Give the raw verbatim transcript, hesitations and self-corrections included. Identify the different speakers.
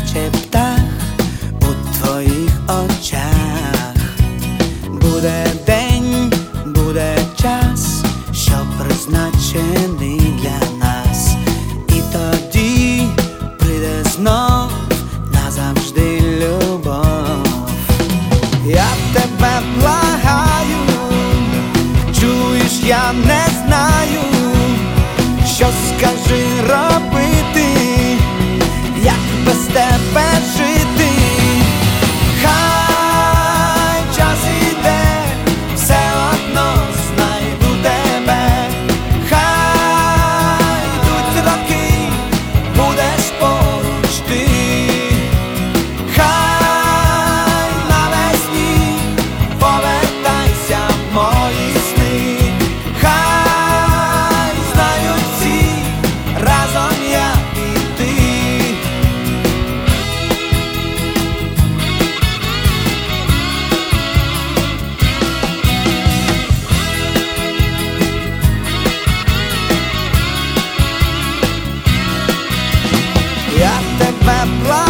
Speaker 1: наче птах у твоїх очах. Буде день, буде час, що призначений для нас, і тоді прийде знов назавжди любов. Я тебе благаю, чуєш, я не знаю, що скажи робити, як без тебе жити. Хай час іде, все одно знайду тебе. Хай йдуть роки, будеш поруч ти. Хай навесні повертайся в мої сни. Хай знають всі, разом я і ти. Я тебе благаю,